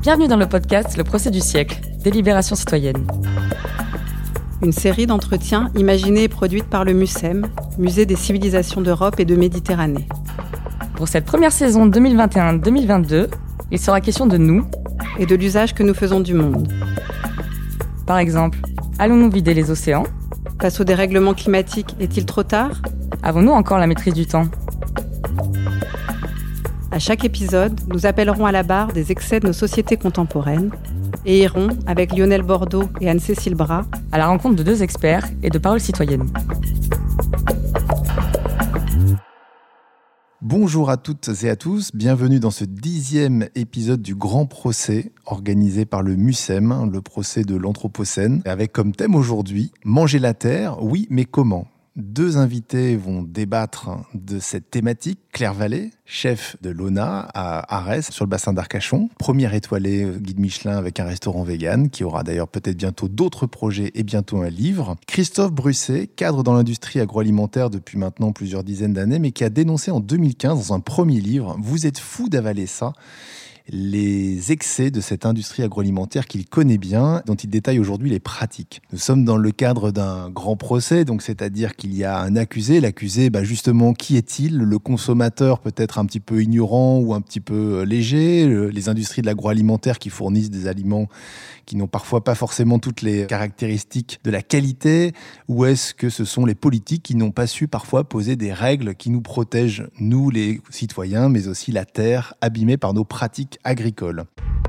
Bienvenue dans le podcast Le procès du siècle, délibération citoyenne. Une série d'entretiens imaginés et produite par le MUCEM, Musée des civilisations d'Europe et de Méditerranée. Pour cette première saison 2021-2022, il sera question de nous et de l'usage que nous faisons du monde. Par exemple, allons-nous vider les océans ? Face au dérèglement climatique, est-il trop tard ? Avons-nous encore la maîtrise du temps ? À chaque épisode, nous appellerons à la barre des excès de nos sociétés contemporaines et irons, avec Lionel Bordeaux et Anne-Cécile Bras, à la rencontre de deux experts et de paroles citoyennes. Bonjour à toutes et à tous, bienvenue dans ce 10e épisode du Grand Procès organisé par le MUCEM, le procès de l'Anthropocène, avec comme thème aujourd'hui « Manger la terre, oui, mais comment ?» Deux invités vont débattre de cette thématique. Claire Vallée, chef de l'ONA à Arès, sur le bassin d'Arcachon. Première étoilée guide Michelin avec un restaurant vegan, qui aura d'ailleurs peut-être bientôt d'autres projets et bientôt un livre. Christophe Brusset, cadre dans l'industrie agroalimentaire depuis maintenant plusieurs dizaines d'années, mais qui a dénoncé en 2015 dans un premier livre « Vous êtes fous d'avaler ça ». Les excès de cette industrie agroalimentaire qu'il connaît bien, dont il détaille aujourd'hui les pratiques. Nous sommes dans le cadre d'un grand procès, donc c'est-à-dire qu'il y a un accusé. L'accusé, justement, qui est-il ? Le consommateur peut-être un petit peu ignorant ou un petit peu léger, les industries de l'agroalimentaire qui fournissent des aliments qui n'ont parfois pas forcément toutes les caractéristiques de la qualité, ou est-ce que ce sont les politiques qui n'ont pas su parfois poser des règles qui nous protègent, nous les citoyens, mais aussi la terre abîmée par nos pratiques agricoles.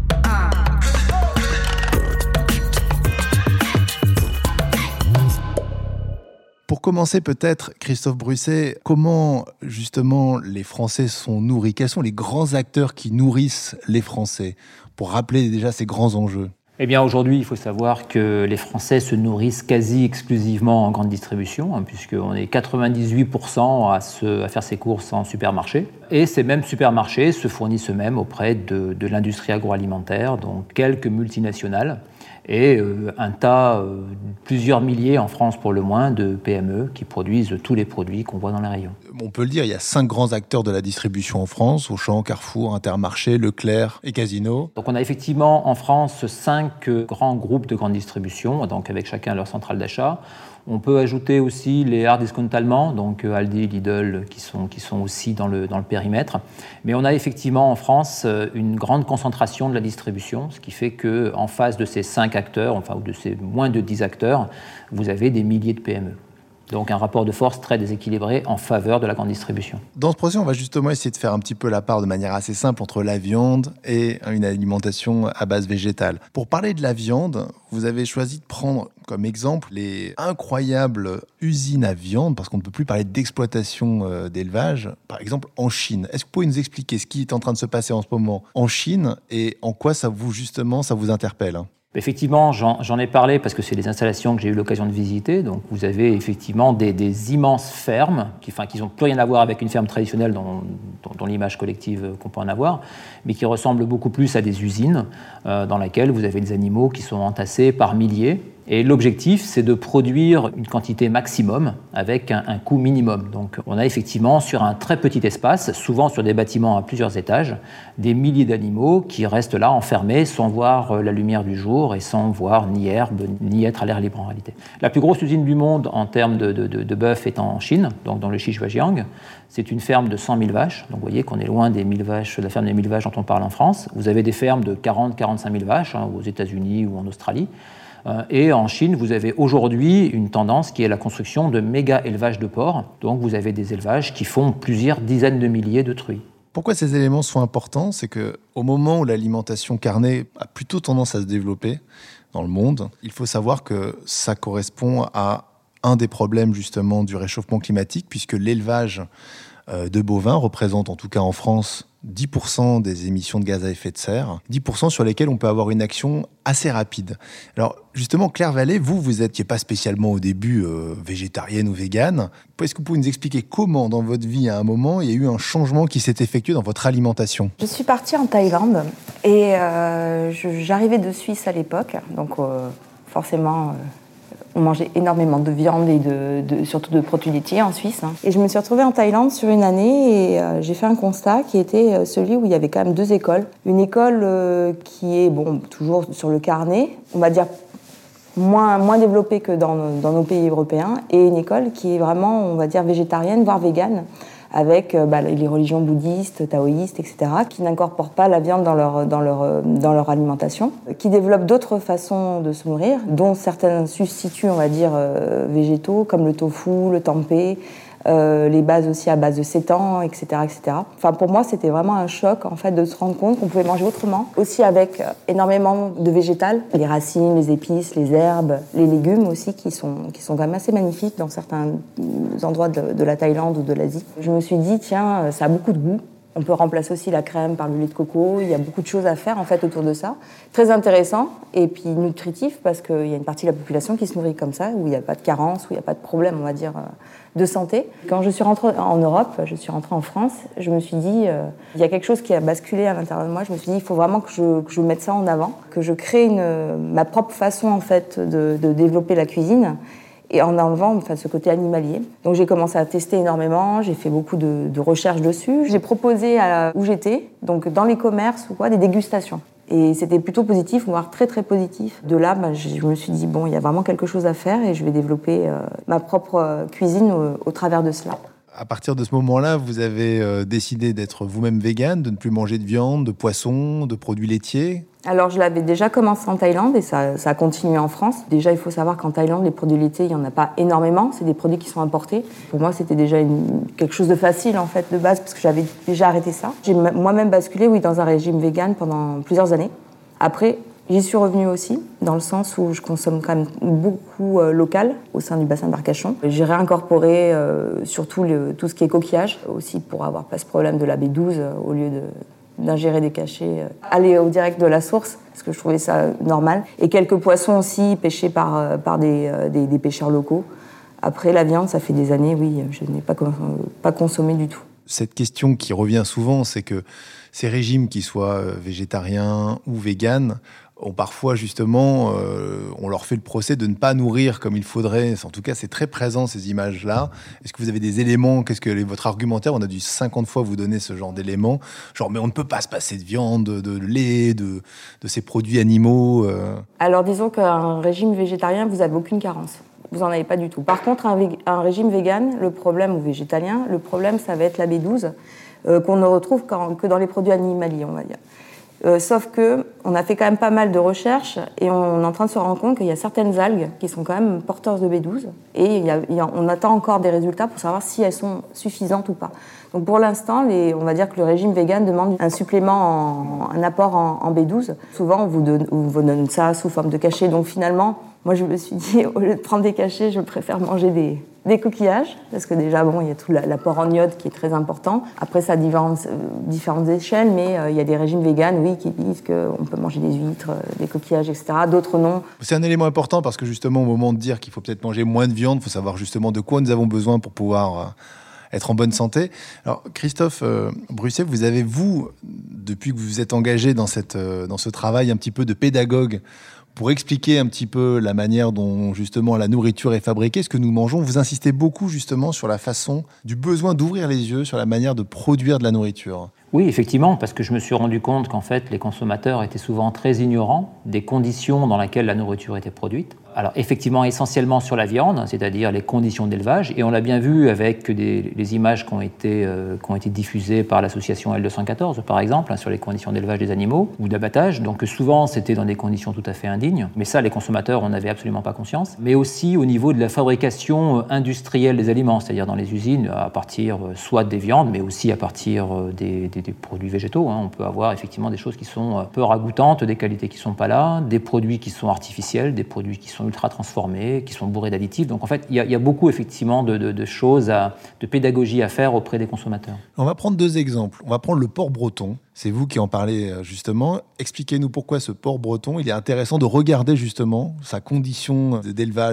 Pour commencer peut-être, Christophe Brusset, comment justement les Français sont nourris ? Quels sont les grands acteurs qui nourrissent les Français ? Pour rappeler déjà ces grands enjeux. Eh bien, aujourd'hui, il faut savoir que les Français se nourrissent quasi exclusivement en grande distribution, puisqu'on est 98% à faire ses courses en supermarché. Et ces mêmes supermarchés se fournissent eux-mêmes auprès de l'industrie agroalimentaire, donc quelques multinationales, et plusieurs milliers en France pour le moins, de PME qui produisent tous les produits qu'on voit dans les rayons. On peut le dire, il y a 5 grands acteurs de la distribution en France, Auchan, Carrefour, Intermarché, Leclerc et Casino. Donc on a effectivement en France 5 grands groupes de grande distribution, donc avec chacun leur centrale d'achat. On peut ajouter aussi les hard discount allemands, donc Aldi, Lidl, qui sont aussi dans le périmètre. Mais on a effectivement en France une grande concentration de la distribution, ce qui fait qu'en face de ces 5 acteurs, ou de ces moins de 10 acteurs, vous avez des milliers de PME. Donc un rapport de force très déséquilibré en faveur de la grande distribution. Dans ce procès, on va justement essayer de faire un petit peu la part de manière assez simple entre la viande et une alimentation à base végétale. Pour parler de la viande, vous avez choisi de prendre comme exemple les incroyables usines à viande, parce qu'on ne peut plus parler d'exploitation d'élevage, par exemple en Chine. Est-ce que vous pouvez nous expliquer ce qui est en train de se passer en ce moment en Chine et en quoi ça vous interpelle ? Effectivement, j'en ai parlé parce que c'est des installations que j'ai eu l'occasion de visiter. Donc, vous avez effectivement des immenses fermes qui n'ont plus rien à voir avec une ferme traditionnelle dans l'image collective qu'on peut en avoir, mais qui ressemblent beaucoup plus à des usines dans lesquelles vous avez des animaux qui sont entassés par milliers. Et l'objectif, c'est de produire une quantité maximum avec un coût minimum. Donc, on a effectivement sur un très petit espace, souvent sur des bâtiments à plusieurs étages, des milliers d'animaux qui restent là enfermés sans voir la lumière du jour et sans voir ni herbe, ni être à l'air libre en réalité. La plus grosse usine du monde en termes de bœuf est en Chine, donc dans le Sichuanjiang. C'est une ferme de 100 000 vaches. Donc, vous voyez qu'on est loin des 1000 vaches, de la ferme des 1000 vaches dont on parle en France. Vous avez des fermes de 40-45 000 vaches aux États-Unis ou en Australie. Et en Chine, vous avez aujourd'hui une tendance qui est la construction de méga-élevages de porcs. Donc vous avez des élevages qui font plusieurs dizaines de milliers de truies. Pourquoi ces éléments sont importants ? C'est qu'au moment où l'alimentation carnée a plutôt tendance à se développer dans le monde, il faut savoir que ça correspond à un des problèmes justement du réchauffement climatique, puisque l'élevage de bovins représente en tout cas en France 10% des émissions de gaz à effet de serre, 10% sur lesquels on peut avoir une action assez rapide. Alors justement, Claire Vallée, vous n'étiez pas spécialement au début végétarienne ou végane. Est-ce que vous pouvez nous expliquer comment dans votre vie, à un moment, il y a eu un changement qui s'est effectué dans votre alimentation ? Je suis partie en Thaïlande et j'arrivais de Suisse à l'époque, donc forcément On mangeait énormément de viande et surtout de produits laitiers en Suisse. Et je me suis retrouvée en Thaïlande sur une année et j'ai fait un constat qui était celui où il y avait quand même 2 écoles. Une école qui est toujours sur le carnet, on va dire moins développée que dans nos pays européens, et une école qui est vraiment, on va dire, végétarienne, voire végane, avec les religions bouddhistes, taoïstes, etc., qui n'incorporent pas la viande dans leur alimentation, qui développent d'autres façons de se nourrir, dont certains substituts, on va dire, végétaux, comme le tofu, le tempeh, les bases aussi à base de sétan, etc., etc. Enfin, pour moi, c'était vraiment un choc, en fait, de se rendre compte qu'on pouvait manger autrement, aussi avec énormément de végétal, les racines, les épices, les herbes, les légumes aussi, qui sont quand même assez magnifiques dans certains endroits de la Thaïlande ou de l'Asie. Je me suis dit, tiens, ça a beaucoup de goût. On peut remplacer aussi la crème par le lait de coco. Il y a beaucoup de choses à faire en fait autour de ça. Très intéressant et puis nutritif parce qu'il y a une partie de la population qui se nourrit comme ça, où il n'y a pas de carence, où il n'y a pas de problème, on va dire, de santé. Quand je suis rentrée en Europe, je suis rentrée en France, je me suis dit, il y a quelque chose qui a basculé à l'intérieur de moi. Je me suis dit, il faut vraiment que je mette ça en avant, que je crée ma propre façon en fait de développer la cuisine. Et en enlevant ce côté animalier. Donc j'ai commencé à tester énormément, j'ai fait beaucoup de recherches dessus. J'ai proposé où j'étais, donc dans les commerces ou quoi, des dégustations. Et c'était plutôt positif, voire très très positif. De là, je me suis dit, il y a vraiment quelque chose à faire et je vais développer ma propre cuisine au travers de cela. À partir de ce moment-là, vous avez décidé d'être vous-même végane, de ne plus manger de viande, de poisson, de produits laitiers. Alors, je l'avais déjà commencé en Thaïlande et ça a continué en France. Déjà, il faut savoir qu'en Thaïlande, les produits laitiers, il n'y en a pas énormément. C'est des produits qui sont importés. Pour moi, c'était déjà quelque chose de facile, en fait, de base, parce que j'avais déjà arrêté ça. J'ai moi-même basculé, dans un régime vegan pendant plusieurs années. Après, j'y suis revenue aussi, dans le sens où je consomme quand même beaucoup local au sein du bassin d'Arcachon. J'ai réincorporé surtout tout ce qui est coquillage, aussi pour avoir pas ce problème de la B12 au lieu d'ingérer des cachets, aller au direct de la source, parce que je trouvais ça normal. Et quelques poissons aussi pêchés par des pêcheurs locaux. Après, la viande, ça fait des années, je n'ai pas consommé du tout. Cette question qui revient souvent, c'est que ces régimes, qu'ils soient végétariens ou véganes, ont parfois justement, on leur fait le procès de ne pas nourrir comme il faudrait. En tout cas, c'est très présent, ces images-là. Est-ce que vous avez des éléments? Qu'est-ce que votre argumentaire? On a dû 50 fois vous donner ce genre d'éléments. Genre, mais on ne peut pas se passer de viande, de lait, de ces produits animaux. Alors, disons qu'un régime végétarien, vous n'avez aucune carence. Vous n'en avez pas du tout. Par contre, un régime vegan, ou végétalien, le problème, ça va être la B12, qu'on ne retrouve que dans les produits animaliers, on va dire. Sauf qu'on a fait quand même pas mal de recherches et on est en train de se rendre compte qu'il y a certaines algues qui sont quand même porteuses de B12 et on attend encore des résultats pour savoir si elles sont suffisantes ou pas. Donc pour l'instant, on va dire que le régime vegan demande un supplément, un apport en B12. Souvent, on vous donne ça sous forme de cachet. Donc finalement, moi je me suis dit, au lieu de prendre des cachets, je préfère manger des coquillages, parce que déjà, il y a tout l'apport en iode qui est très important. Après, ça a différentes échelles, mais il y a des régimes véganes, qui disent qu'on peut manger des huîtres, des coquillages, etc. D'autres non. C'est un élément important parce que justement, au moment de dire qu'il faut peut-être manger moins de viande, il faut savoir justement de quoi nous avons besoin pour pouvoir être en bonne santé. Alors, Christophe Brusset, vous avez, depuis que vous vous êtes engagé dans ce travail un petit peu de pédagogue, pour expliquer un petit peu la manière dont justement la nourriture est fabriquée, ce que nous mangeons, vous insistez beaucoup justement sur la façon du besoin d'ouvrir les yeux sur la manière de produire de la nourriture. Oui, effectivement, parce que je me suis rendu compte qu'en fait, les consommateurs étaient souvent très ignorants des conditions dans lesquelles la nourriture était produite. Alors effectivement, essentiellement sur la viande, c'est-à-dire les conditions d'élevage, et on l'a bien vu avec les images qui ont été diffusées par l'association L214, par exemple, sur les conditions d'élevage des animaux ou d'abattage. Donc souvent, c'était dans des conditions tout à fait indignes, mais ça, les consommateurs, on n'avait absolument pas conscience. Mais aussi au niveau de la fabrication industrielle des aliments, c'est-à-dire dans les usines, à partir soit des viandes, mais aussi à partir des produits végétaux. On peut avoir effectivement des choses qui sont peu ragoûtantes, des qualités qui ne sont pas là, des produits qui sont artificiels, des produits qui sont ultra transformés, qui sont bourrés d'additifs. Donc en fait, il y a beaucoup effectivement de choses, de pédagogie à faire auprès des consommateurs. On va prendre 2 exemples. On va prendre le porc breton. C'est vous qui en parlez justement. Expliquez-nous pourquoi ce porc breton, il est intéressant de regarder justement sa condition d'élevage.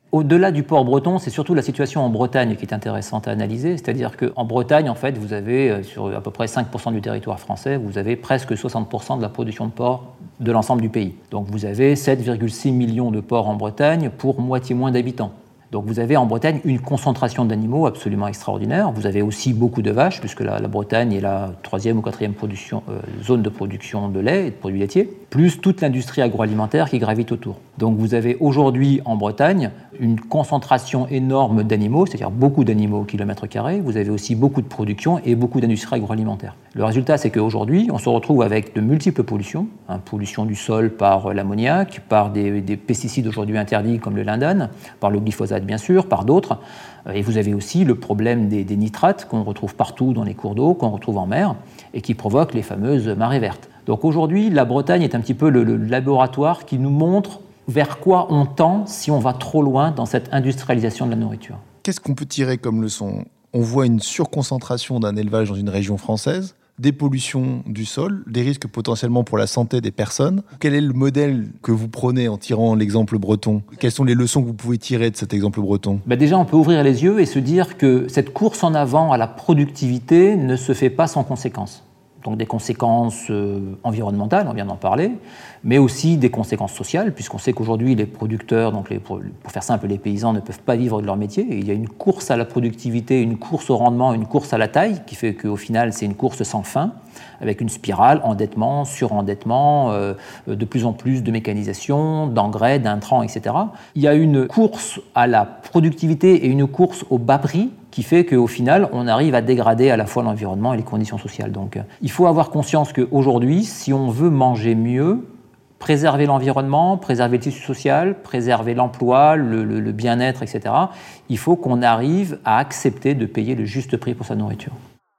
Au-delà du porc breton, c'est surtout la situation en Bretagne qui est intéressante à analyser. C'est-à-dire qu'en Bretagne, en fait, vous avez, sur à peu près 5% du territoire français, vous avez presque 60% de la production de porc de l'ensemble du pays. Donc vous avez 7,6 millions de porcs en Bretagne pour moitié moins d'habitants. Donc vous avez en Bretagne une concentration d'animaux absolument extraordinaire. Vous avez aussi beaucoup de vaches, puisque la Bretagne est la 3e ou 4e zone de production de lait et de produits laitiers, plus toute l'industrie agroalimentaire qui gravite autour. Donc vous avez aujourd'hui en Bretagne une concentration énorme d'animaux, c'est-à-dire beaucoup d'animaux au kilomètre carré. Vous avez aussi beaucoup de production et beaucoup d'industrie agroalimentaire. Le résultat, c'est qu'aujourd'hui, on se retrouve avec de multiples pollutions. Pollution du sol par l'ammoniac, par des pesticides aujourd'hui interdits comme le lindane, par le glyphosate bien sûr, par d'autres. Et vous avez aussi le problème des nitrates qu'on retrouve partout dans les cours d'eau, qu'on retrouve en mer, et qui provoquent les fameuses marées vertes. Donc aujourd'hui, la Bretagne est un petit peu le laboratoire qui nous montre vers quoi on tend si on va trop loin dans cette industrialisation de la nourriture. Qu'est-ce qu'on peut tirer comme leçon ? On voit une surconcentration d'un élevage dans une région française, des pollutions du sol, des risques potentiellement pour la santé des personnes. Quel est le modèle que vous prenez en tirant l'exemple breton ? Quelles sont les leçons que vous pouvez tirer de cet exemple breton ? Déjà, on peut ouvrir les yeux et se dire que cette course en avant à la productivité ne se fait pas sans conséquences. Donc des conséquences environnementales, on vient d'en parler, mais aussi des conséquences sociales, puisqu'on sait qu'aujourd'hui les producteurs, donc pour faire simple, les paysans ne peuvent pas vivre de leur métier. Et il y a une course à la productivité, une course au rendement, une course à la taille, qui fait qu'au final c'est une course sans fin, avec une spirale, endettement, surendettement, de plus en plus de mécanisation, d'engrais, d'intrants, etc. Il y a une course à la productivité et une course au bas prix, qui fait qu'au final, on arrive à dégrader à la fois l'environnement et les conditions sociales. Donc, il faut avoir conscience qu'aujourd'hui, si on veut manger mieux, préserver l'environnement, préserver le tissu social, préserver l'emploi, le bien-être, etc., il faut qu'on arrive à accepter de payer le juste prix pour sa nourriture.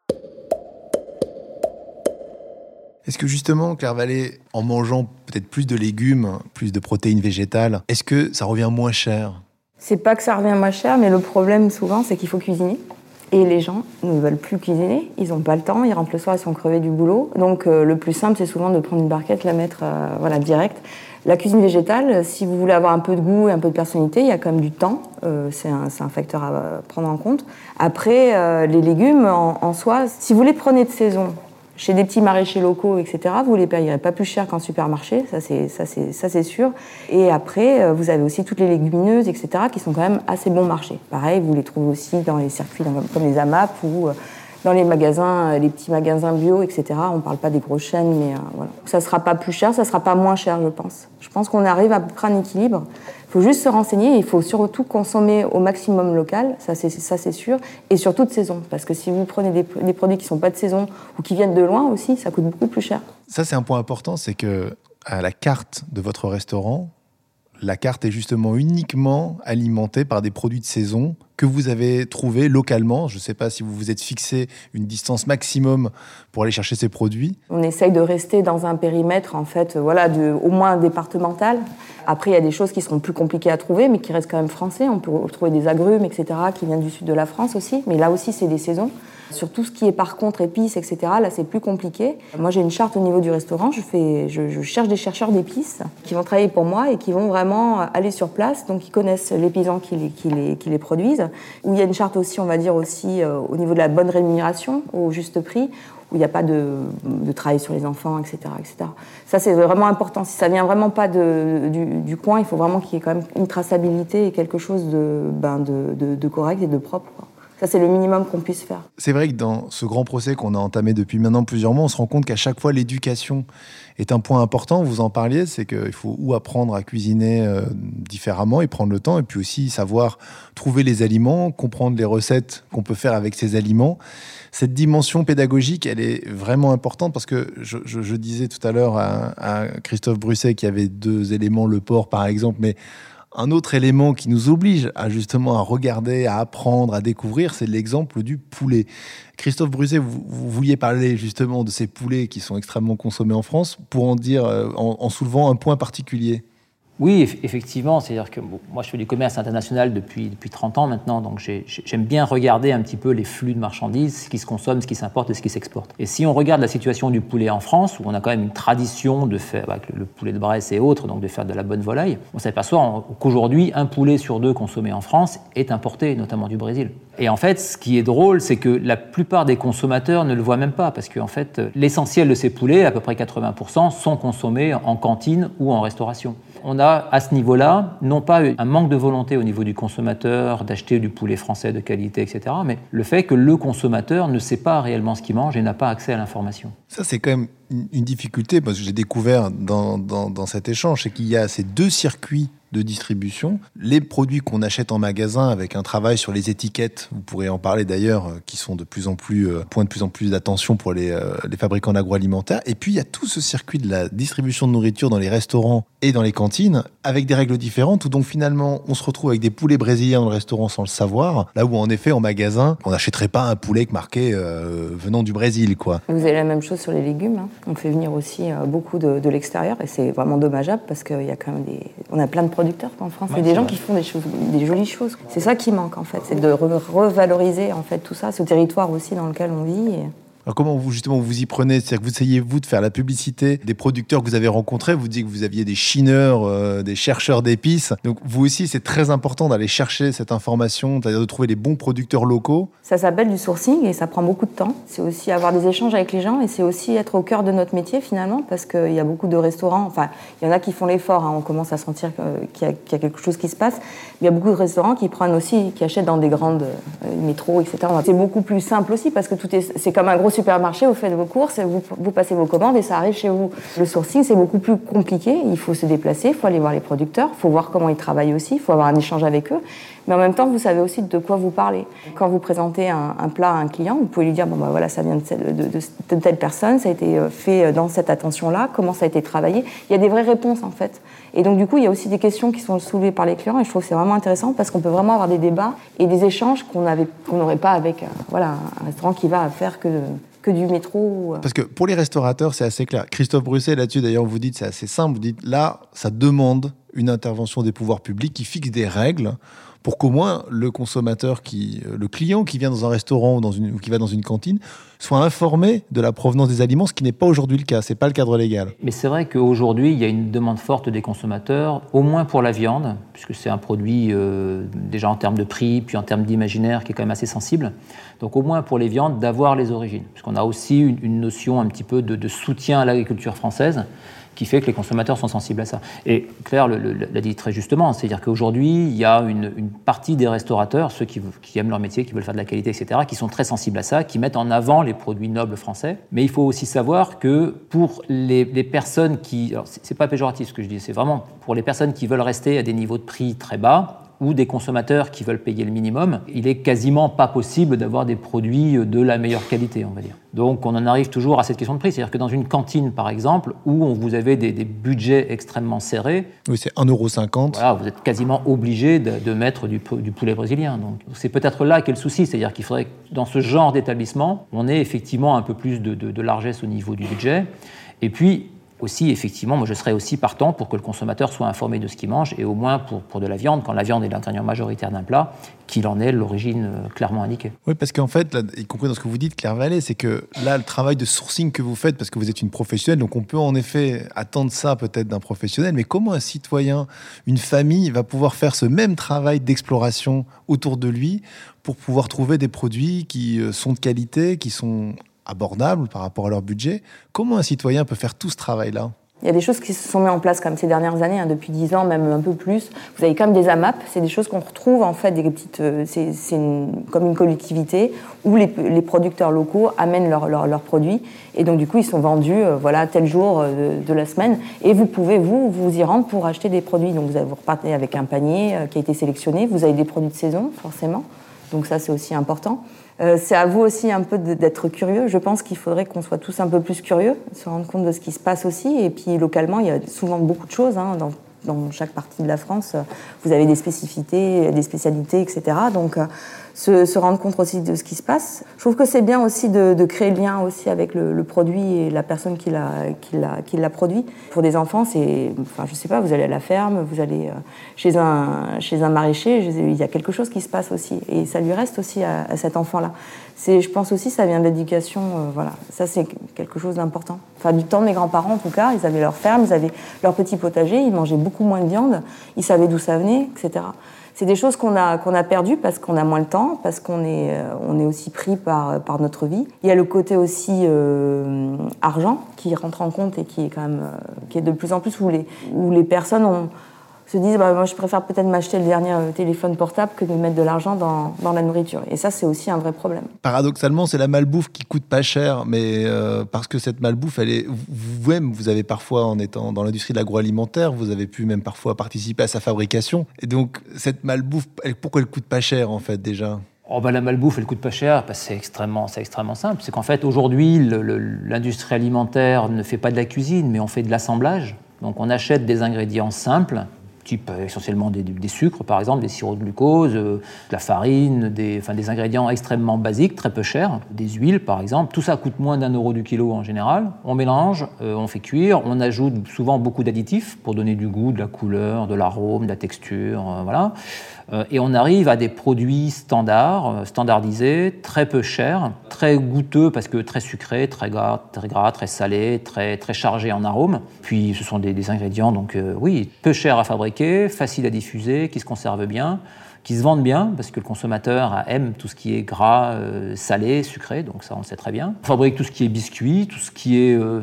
Est-ce que justement, Claire Vallée, en mangeant peut-être plus de légumes, plus de protéines végétales, est-ce que ça revient moins cher ? C'est pas que ça revient moins cher, mais le problème souvent, c'est qu'il faut cuisiner. Et les gens ne veulent plus cuisiner, ils n'ont pas le temps, ils rentrent le soir, ils sont crevés du boulot. Donc le plus simple, c'est souvent de prendre une barquette, la mettre direct. La cuisine végétale, si vous voulez avoir un peu de goût et un peu de personnalité, il y a quand même du temps. C'est un facteur à prendre en compte. Après, les légumes, en soi, si vous les prenez de saison, chez des petits maraîchers locaux, etc., vous les payerez pas plus cher qu'en supermarché, ça c'est sûr. Et après, vous avez aussi toutes les légumineuses, etc., qui sont quand même assez bon marché. Pareil, vous les trouvez aussi dans les circuits comme les AMAP ou dans les magasins, les petits magasins bio, etc. On parle pas des grosses chaînes, mais voilà. Ça sera pas plus cher, ça sera pas moins cher, je pense. Je pense qu'on arrive à peu près à un équilibre. Il faut juste se renseigner, il faut surtout consommer au maximum local, ça c'est sûr, et surtout de saison. Parce que si vous prenez des produits qui ne sont pas de saison ou qui viennent de loin aussi, ça coûte beaucoup plus cher. Ça, c'est un point important, c'est que à la carte de votre restaurant, la carte est justement uniquement alimentée par des produits de saison que vous avez trouvés localement. Je ne sais pas si vous vous êtes fixé une distance maximum pour aller chercher ces produits. On essaye de rester dans un périmètre, en fait, au moins départemental. Après, il y a des choses qui seront plus compliquées à trouver, mais qui restent quand même français. On peut trouver des agrumes, etc., qui viennent du sud de la France aussi. Mais là aussi, c'est des saisons. Sur tout ce qui est par contre épices, etc., là c'est plus compliqué. Moi j'ai une charte au niveau du restaurant, je cherche des chercheurs d'épices qui vont travailler pour moi et qui vont vraiment aller sur place, donc ils connaissent les paysans qui les produisent. Où il y a une charte aussi, on va dire aussi, au niveau de la bonne rémunération, au juste prix, où il n'y a pas de travail sur les enfants, etc., etc. Ça c'est vraiment important. Si ça vient vraiment pas du coin, il faut vraiment qu'il y ait quand même une traçabilité et quelque chose de correct et de propre, quoi. Ça, c'est le minimum qu'on puisse faire. C'est vrai que dans ce grand procès qu'on a entamé depuis maintenant plusieurs mois, on se rend compte qu'à chaque fois, l'éducation est un point important. Vous en parliez, c'est qu'il faut apprendre à cuisiner différemment et prendre le temps, et puis aussi savoir trouver les aliments, comprendre les recettes qu'on peut faire avec ces aliments. Cette dimension pédagogique, elle est vraiment importante parce que je disais tout à l'heure à Christophe Brusset qu'il y avait 2 éléments, le porc par exemple, mais un autre élément qui nous oblige à regarder, à apprendre, à découvrir, c'est l'exemple du poulet. Christophe Brusset, vous vouliez parler justement de ces poulets qui sont extrêmement consommés en France, pour en dire, en soulevant un point particulier. Oui, effectivement. C'est-à-dire que moi, je fais du commerce international depuis 30 ans maintenant, donc j'aime bien regarder un petit peu les flux de marchandises, ce qui se consomme, ce qui s'importe et ce qui s'exporte. Et si on regarde la situation du poulet en France, où on a quand même une tradition de faire, avec le poulet de Bresse et autres, donc de faire de la bonne volaille, on s'aperçoit qu'aujourd'hui, un poulet sur 2 consommé en France est importé, notamment du Brésil. Et en fait, ce qui est drôle, c'est que la plupart des consommateurs ne le voient même pas, parce qu'en fait, l'essentiel de ces poulets, à peu près 80%, sont consommés en cantine ou en restauration. On a, à ce niveau-là, non pas un manque de volonté au niveau du consommateur d'acheter du poulet français de qualité, etc., mais le fait que le consommateur ne sait pas réellement ce qu'il mange et n'a pas accès à l'information. Ça, c'est quand même une difficulté, parce que j'ai découvert dans cet échange, c'est qu'il y a ces 2 circuits de distribution. Les produits qu'on achète en magasin avec un travail sur les étiquettes, vous pourrez en parler d'ailleurs, qui sont de plus en plus, point de plus en plus d'attention pour les fabricants d'agroalimentaire. Et puis il y a tout ce circuit de la distribution de nourriture dans les restaurants et dans les cantines, avec des règles différentes, où donc finalement on se retrouve avec des poulets brésiliens dans le restaurant sans le savoir, là où en effet en magasin, on n'achèterait pas un poulet marqué venant du Brésil, quoi. Vous avez la même chose sur les légumes, hein. On fait venir aussi beaucoup de l'extérieur, et c'est vraiment dommageable parce qu'il y a quand même on a plein de producteurs en France, et des gens qui font des jolies choses. C'est ça qui manque en fait, c'est de revaloriser en fait tout ça, ce territoire aussi dans lequel on vit. Alors comment vous y prenez? C'est-à-dire que vous essayez, vous, de faire la publicité des producteurs que vous avez rencontrés. Vous dites que vous aviez des chineurs, des chercheurs d'épices. Donc vous aussi, c'est très important d'aller chercher cette information, c'est-à-dire de trouver les bons producteurs locaux. Ça s'appelle du sourcing et ça prend beaucoup de temps. C'est aussi avoir des échanges avec les gens et c'est aussi être au cœur de notre métier finalement, parce qu'il y a beaucoup de restaurants, enfin il y en a qui font l'effort, hein, on commence à sentir qu'il y a quelque chose qui se passe, mais il y a beaucoup de restaurants qui prennent aussi, qui achètent dans des grandes métros, etc. C'est beaucoup plus simple aussi parce que c'est comme un gros supermarché, vous faites vos courses, vous passez vos commandes et ça arrive chez vous. Le sourcing, c'est beaucoup plus compliqué, il faut se déplacer, il faut aller voir les producteurs, il faut voir comment ils travaillent aussi, il faut avoir un échange avec eux, mais en même temps, vous savez aussi de quoi vous parlez. Quand vous présentez un plat à un client, vous pouvez lui dire, bon bah voilà, ça vient de telle personne, ça a été fait dans cette attention-là, comment ça a été travaillé. Il y a des vraies réponses en fait. Et donc du coup, il y a aussi des questions qui sont soulevées par les clients et je trouve que c'est vraiment intéressant parce qu'on peut vraiment avoir des débats et des échanges qu'on n'aurait pas avec un restaurant qui va faire que du métro. Parce que pour les restaurateurs, c'est assez clair. Christophe Brusset, là-dessus, d'ailleurs, vous dites, c'est assez simple. Vous dites, là, ça demande une intervention des pouvoirs publics qui fixe des règles pour qu'au moins le consommateur, le client qui vient dans un restaurant ou qui va dans une cantine, soit informé de la provenance des aliments, ce qui n'est pas aujourd'hui le cas. C'est pas le cadre légal. Mais c'est vrai qu'aujourd'hui, il y a une demande forte des consommateurs, au moins pour la viande, puisque c'est un produit déjà en termes de prix, puis en termes d'imaginaire qui est quand même assez sensible. Donc au moins pour les viandes, d'avoir les origines. Puisqu'on a aussi une notion un petit peu de soutien à l'agriculture française, qui fait que les consommateurs sont sensibles à ça. Et Claire l'a dit très justement, c'est-à-dire qu'aujourd'hui, il y a une partie des restaurateurs, ceux qui aiment leur métier, qui veulent faire de la qualité, etc., qui sont très sensibles à ça, qui mettent en avant les produits nobles français. Mais il faut aussi savoir que pour les personnes qui... Alors, c'est pas péjoratif ce que je dis, c'est vraiment pour les personnes qui veulent rester à des niveaux de prix très bas, ou des consommateurs qui veulent payer le minimum, il est quasiment pas possible d'avoir des produits de la meilleure qualité, on va dire. Donc on en arrive toujours à cette question de prix. C'est-à-dire que dans une cantine, par exemple, où vous avez des budgets extrêmement serrés... Oui, c'est 1,50 €. Voilà, vous êtes quasiment obligé de mettre du poulet brésilien. Donc c'est peut-être là qu'est le souci. C'est-à-dire qu'il faudrait que dans ce genre d'établissement, on ait effectivement un peu plus de largesse au niveau du budget. Et puis... aussi, effectivement, moi je serais aussi partant pour que le consommateur soit informé de ce qu'il mange et au moins pour de la viande, quand la viande est l'ingrédient majoritaire d'un plat, qu'il en ait l'origine clairement indiquée. Oui, parce qu'en fait, là, y compris dans ce que vous dites, Claire Vallée, c'est que là, le travail de sourcing que vous faites, parce que vous êtes une professionnelle, donc on peut en effet attendre ça peut-être d'un professionnel, mais comment un citoyen, une famille va pouvoir faire ce même travail d'exploration autour de lui pour pouvoir trouver des produits qui sont de qualité, qui sont abordables par rapport à leur budget? Comment un citoyen peut faire tout ce travail-là? Il y a des choses qui se sont mises en place comme ces dernières années, depuis 10 ans, même un peu plus. Vous avez quand même des AMAP, c'est des choses qu'on retrouve en fait, des petites, comme une collectivité où les producteurs locaux amènent leurs produits et donc du coup ils sont vendus tel jour de la semaine et vous pouvez vous y rendre pour acheter des produits. Donc vous repartez avec un panier qui a été sélectionné, vous avez des produits de saison forcément, donc ça c'est aussi important. C'est à vous aussi un peu d'être curieux. Je pense qu'il faudrait qu'on soit tous un peu plus curieux, se rendre compte de ce qui se passe aussi. Et puis localement, il y a souvent beaucoup de choses. dans chaque partie de la France, vous avez des spécificités, des spécialités, etc. Donc, se rendre compte aussi de ce qui se passe. Je trouve que c'est bien aussi de créer le lien aussi avec le produit et la personne qui l'a produit. Pour des enfants, je sais pas, vous allez à la ferme, vous allez chez un maraîcher, il y a quelque chose qui se passe aussi. Et ça lui reste aussi à cet enfant-là. Je pense aussi que ça vient de l'éducation, voilà. Ça, c'est quelque chose d'important. Enfin, du temps de mes grands-parents, en tout cas, ils avaient leur ferme, ils avaient leur petit potager, ils mangeaient beaucoup moins de viande, ils savaient d'où ça venait, etc. C'est des choses qu'on a perdues parce qu'on a moins le temps, parce qu'on est aussi pris par notre vie. Il y a le côté aussi argent qui rentre en compte et qui est quand même qui est de plus en plus où les personnes se disent moi je préfère peut-être m'acheter le dernier téléphone portable que de mettre de l'argent dans la nourriture. Et ça, c'est aussi un vrai problème. Paradoxalement, c'est la malbouffe qui coûte pas cher, mais parce que cette malbouffe, vous-même, vous avez parfois, en étant dans l'industrie de l'agroalimentaire, vous avez pu même parfois participer à sa fabrication. Et donc, cette malbouffe, pourquoi elle coûte pas cher, en fait, déjà ? La malbouffe, elle coûte pas cher parce que c'est extrêmement simple. C'est qu'en fait, aujourd'hui, l'industrie alimentaire ne fait pas de la cuisine, mais on fait de l'assemblage. Donc, on achète des ingrédients simples, type essentiellement des sucres, par exemple, des sirops de glucose, de la farine, des ingrédients extrêmement basiques, très peu chers, des huiles, par exemple. Tout ça coûte moins d'1 € du kilo en général. On mélange, on fait cuire, on ajoute souvent beaucoup d'additifs pour donner du goût, de la couleur, de l'arôme, de la texture, voilà. Et on arrive à des produits standardisés, très peu chers, très goûteux parce que très sucrés, très gras, très salés, très chargés en arômes. Puis ce sont des ingrédients, donc peu chers à fabriquer, faciles à diffuser, qui se conservent bien, qui se vendent bien, parce que le consommateur aime tout ce qui est gras, salé, sucré, donc ça on le sait très bien. On fabrique tout ce qui est biscuits, tout ce qui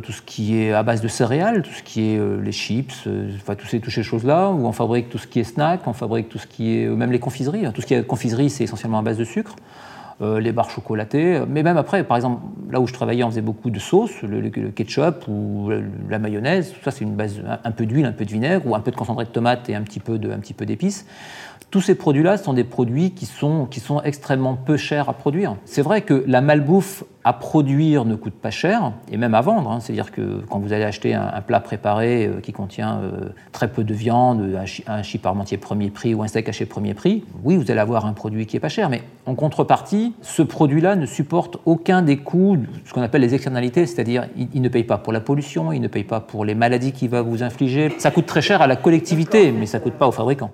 est à base de céréales, tout ce qui est les chips, toutes ces choses-là, où on fabrique tout ce qui est snack, on fabrique tout ce qui est, même les confiseries. Tout ce qui est confiserie, c'est essentiellement à base de sucre. Les barres chocolatées, mais même après, par exemple, là où je travaillais, on faisait beaucoup de sauces, le ketchup ou la mayonnaise, tout ça c'est une base, un peu d'huile, un peu de vinaigre, ou un peu de concentré de tomate et un petit peu d'épices. Tous ces produits-là sont des produits qui sont extrêmement peu chers à produire. C'est vrai que la malbouffe à produire ne coûte pas cher, et même à vendre. C'est-à-dire que quand vous allez acheter un plat préparé qui contient très peu de viande, un hachis parmentier premier prix ou un steak haché premier prix, oui, vous allez avoir un produit qui est pas cher, mais en contrepartie, ce produit-là ne supporte aucun des coûts, ce qu'on appelle les externalités, c'est-à-dire il ne paye pas pour la pollution, il ne paye pas pour les maladies qu'il va vous infliger. Ça coûte très cher à la collectivité, mais ça ne coûte pas aux fabricants.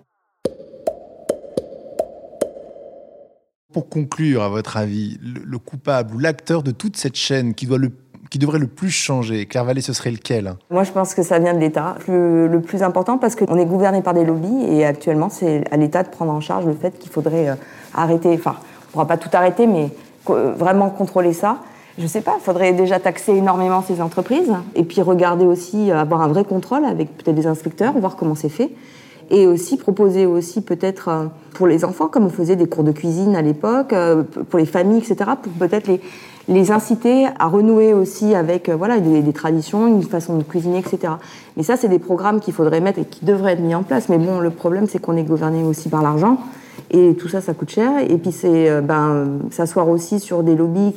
Pour conclure, à votre avis, le coupable ou l'acteur de toute cette chaîne qui devrait le plus changer, Claire Vallée, ce serait lequel ? Moi, je pense que ça vient de l'État. Le plus important, parce qu'on est gouverné par des lobbies, et actuellement, c'est à l'État de prendre en charge le fait qu'il faudrait arrêter, enfin, on ne pourra pas tout arrêter, mais vraiment contrôler ça. Je ne sais pas, il faudrait déjà taxer énormément ces entreprises, et puis regarder aussi, avoir un vrai contrôle avec peut-être des inspecteurs, voir comment c'est fait. Et aussi proposer aussi peut-être pour les enfants, comme on faisait des cours de cuisine à l'époque, pour les familles, etc., pour peut-être les inciter à renouer aussi avec des traditions, une façon de cuisiner, etc. Mais ça, c'est des programmes qu'il faudrait mettre et qui devraient être mis en place. Mais bon, le problème, c'est qu'on est gouverné aussi par l'argent. Et tout ça, ça coûte cher. Et puis, c'est s'asseoir aussi sur des lobbies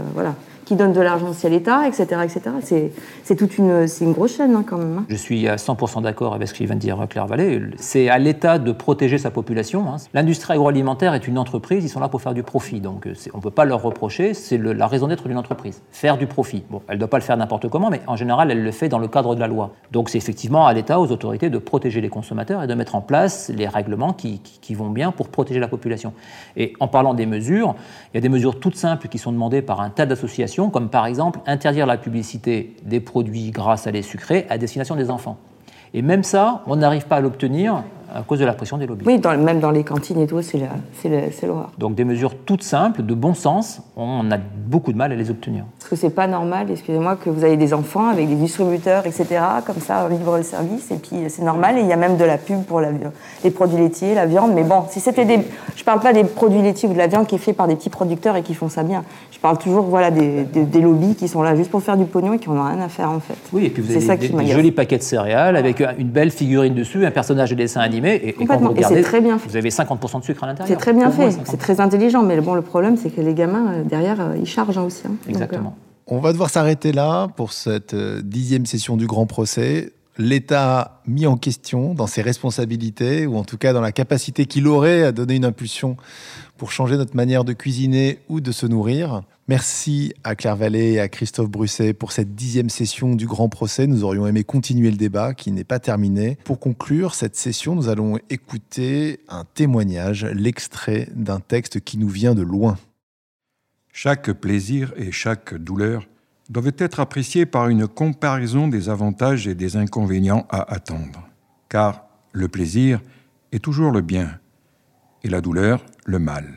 qui donnent de l'argent aussi à l'État, etc., etc. C'est une grosse chaîne quand même. Je suis à 100% d'accord avec ce qu'il vient de dire Claire Vallée. C'est à l'État de protéger sa population. L'industrie agroalimentaire est une entreprise, ils sont là pour faire du profit. Donc on ne peut pas leur reprocher, c'est la raison d'être d'une entreprise, faire du profit. Bon, elle ne doit pas le faire n'importe comment, mais en général, elle le fait dans le cadre de la loi. Donc c'est effectivement à l'État, aux autorités, de protéger les consommateurs et de mettre en place les règlements qui vont bien pour protéger la population. Et en parlant des mesures, il y a des mesures toutes simples qui sont demandées par un tas d'associations, comme par exemple interdire la publicité des produits gras, salés, sucrés à destination des enfants. Et même ça, on n'arrive pas à l'obtenir à cause de la pression des lobbies. Oui, même dans les cantines et tout, c'est l'horreur. Donc des mesures toutes simples, de bon sens, on a beaucoup de mal à les obtenir. Parce que c'est pas normal, excusez-moi, que vous ayez des enfants avec des distributeurs, etc., comme ça, libre service, et puis c'est normal, et il y a même de la pub pour les produits laitiers, la viande, mais bon, si c'était je parle pas des produits laitiers ou de la viande qui est fait par des petits producteurs et qui font ça bien. Je parle toujours des lobbies qui sont là juste pour faire du pognon et qui n'en ont rien à faire, en fait. Oui, et puis vous avez des jolis paquets de céréales avec une belle figurine dessus, un personnage de dessin animé, et quand vous regardez, très bien fait. Vous avez 50% de sucre à l'intérieur. C'est très bien fait, c'est très intelligent, mais bon, le problème, c'est que les gamins, derrière, ils chargent aussi. Exactement. On va devoir s'arrêter là pour cette 10e session du Grand Procès. l'État mis en question dans ses responsabilités, ou en tout cas dans la capacité qu'il aurait à donner une impulsion pour changer notre manière de cuisiner ou de se nourrir. Merci à Claire Vallée et à Christophe Brusset pour cette 10e session du Grand Procès. Nous aurions aimé continuer le débat qui n'est pas terminé. Pour conclure cette session, nous allons écouter un témoignage, l'extrait d'un texte qui nous vient de loin. Chaque plaisir et chaque douleur doivent être appréciés par une comparaison des avantages et des inconvénients à attendre. Car le plaisir est toujours le bien et la douleur le mal.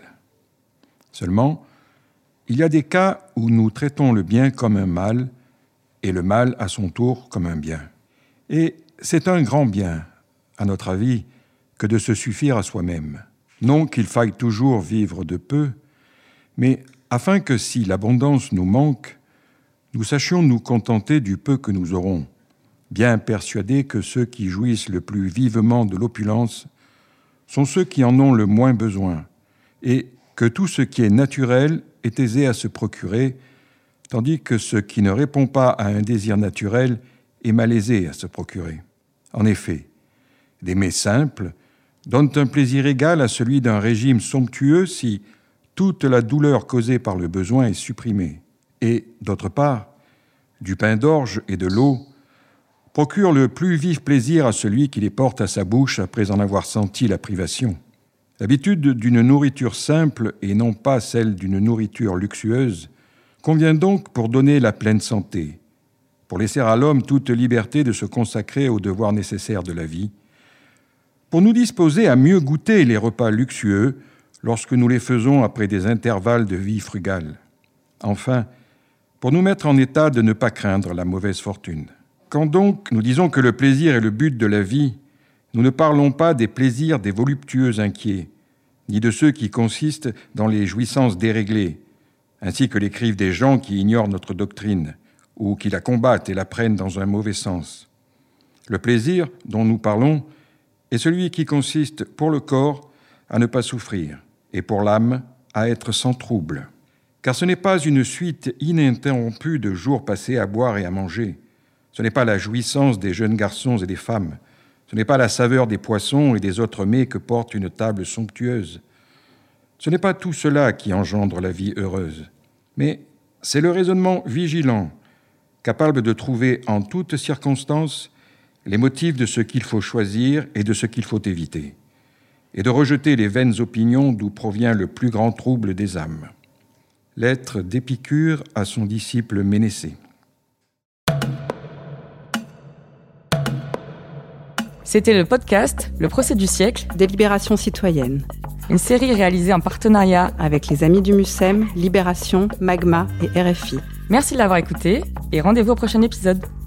Seulement, il y a des cas où nous traitons le bien comme un mal et le mal à son tour comme un bien. Et c'est un grand bien, à notre avis, que de se suffire à soi-même. Non qu'il faille toujours vivre de peu, mais afin que si l'abondance nous manque, nous sachions nous contenter du peu que nous aurons, bien persuadés que ceux qui jouissent le plus vivement de l'opulence sont ceux qui en ont le moins besoin, et que tout ce qui est naturel est aisé à se procurer, tandis que ce qui ne répond pas à un désir naturel est malaisé à se procurer. En effet, des mets simples donnent un plaisir égal à celui d'un régime somptueux si toute la douleur causée par le besoin est supprimée. Et, d'autre part, du pain d'orge et de l'eau procurent le plus vif plaisir à celui qui les porte à sa bouche après en avoir senti la privation. L'habitude d'une nourriture simple et non pas celle d'une nourriture luxueuse convient donc pour donner la pleine santé, pour laisser à l'homme toute liberté de se consacrer aux devoirs nécessaires de la vie, pour nous disposer à mieux goûter les repas luxueux lorsque nous les faisons après des intervalles de vie frugale. Enfin, pour nous mettre en état de ne pas craindre la mauvaise fortune. Quand donc nous disons que le plaisir est le but de la vie, nous ne parlons pas des plaisirs des voluptueux inquiets, ni de ceux qui consistent dans les jouissances déréglées, ainsi que l'écrivent des gens qui ignorent notre doctrine, ou qui la combattent et la prennent dans un mauvais sens. Le plaisir dont nous parlons est celui qui consiste pour le corps à ne pas souffrir, et pour l'âme à être sans trouble. Car ce n'est pas une suite ininterrompue de jours passés à boire et à manger. Ce n'est pas la jouissance des jeunes garçons et des femmes. Ce n'est pas la saveur des poissons et des autres mets que porte une table somptueuse. Ce n'est pas tout cela qui engendre la vie heureuse. Mais c'est le raisonnement vigilant, capable de trouver en toutes circonstances les motifs de ce qu'il faut choisir et de ce qu'il faut éviter, et de rejeter les vaines opinions d'où provient le plus grand trouble des âmes. Lettre d'Épicure à son disciple Ménécée. C'était le podcast Le procès du siècle, Délibération citoyenne. une série réalisée en partenariat. Avec les amis du MUSEM, Libération, Magma et RFI. Merci de l'avoir écouté et rendez-vous au prochain épisode.